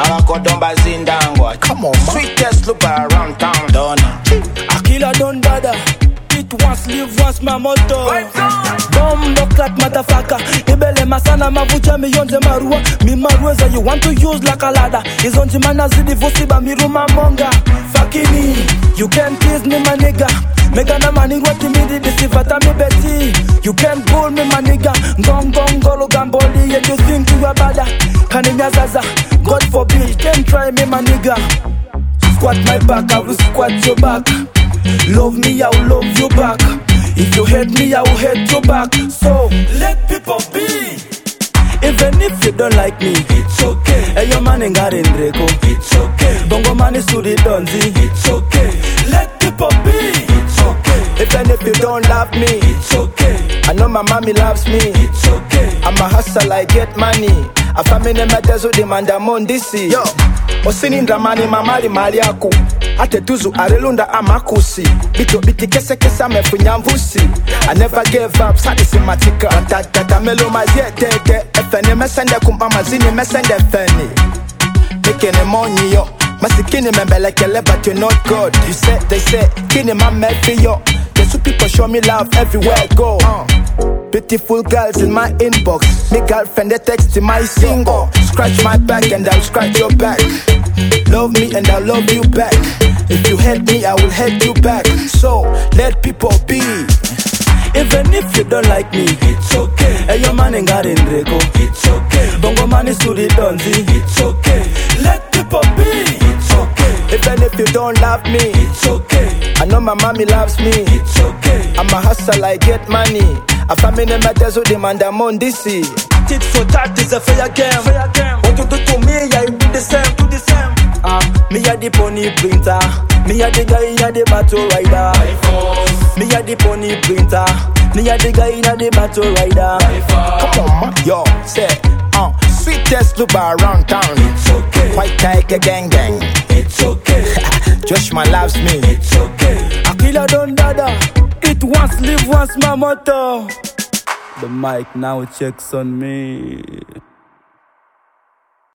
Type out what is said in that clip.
Domba Zindangwa. Come on, man. Sweetest look around town, Donna. Akila don't dada. Eat once, live once, my motto. Bombo clap, motherfucker. Ibele masana mavucha miyonze marua. Mi marueza you want to use like a ladder. Izonji manazidi vosiba miruma monga. Fakini, you can't tease me my nigga. Mega na mani wati midi disifata mi beti. You can't pull me my nigga. Ngolo gamboli, yeah you think you are bada. Kaninya zaza, God forbid, can't try me my nigga. Squat my back, I will squat your back. Love me, I will love you back. If you hate me, I will hate you back. So, let people be. Even if you don't like me, it's okay. Hey, your man ain't got in Draco, it's okay. Bongo man is to the Donzi, it's okay. Let people be, it's okay. Even if you don't love me, it's okay. I know my mommy loves me, it's okay. I'm a hustler, I get money. A family matters who demand a mondisi. Yo, osini ndramani mamali mali yaku. Ate tuzu arelunda amakusi. Bito biti kese mefunya mvusi. I never gave up, sadisi matika. Tata melo mazie tete. Efene mesende kumpama zini mesende feni. Tekene monyi yo. Masikini membelekele but you're not good. You say, they say, kini mamefi yo. There's two people show me love everywhere I go. Beautiful girls in my inbox. Me girlfriend they text in my single. Scratch my back and I'll scratch your back. Love me and I'll love you back. If you hate me, I will hate you back. So let people be. Even if you don't like me, it's okay. Hey, your man ain't got in Draco, it's okay. Bongo man is to the Donzi, it's okay. Let people be, it's okay. Even if you don't love me, it's okay. I know my mommy loves me, it's okay. I'm a hustler, I get money. A family matters who demand a mondisi. Tit for tat is a fair game. What you do to me, I do the same. Me a the pony printer. Me a the guy in the battle rider. Me a the pony printer. Me a the guy in the battle rider. Come on, man. Yo, say, sweetest loop around town. It's okay. White tiger gang. It's okay. Joshua loves me. It's okay. Akila don't dada. Eat once, live once, my motto. The mic now checks on me.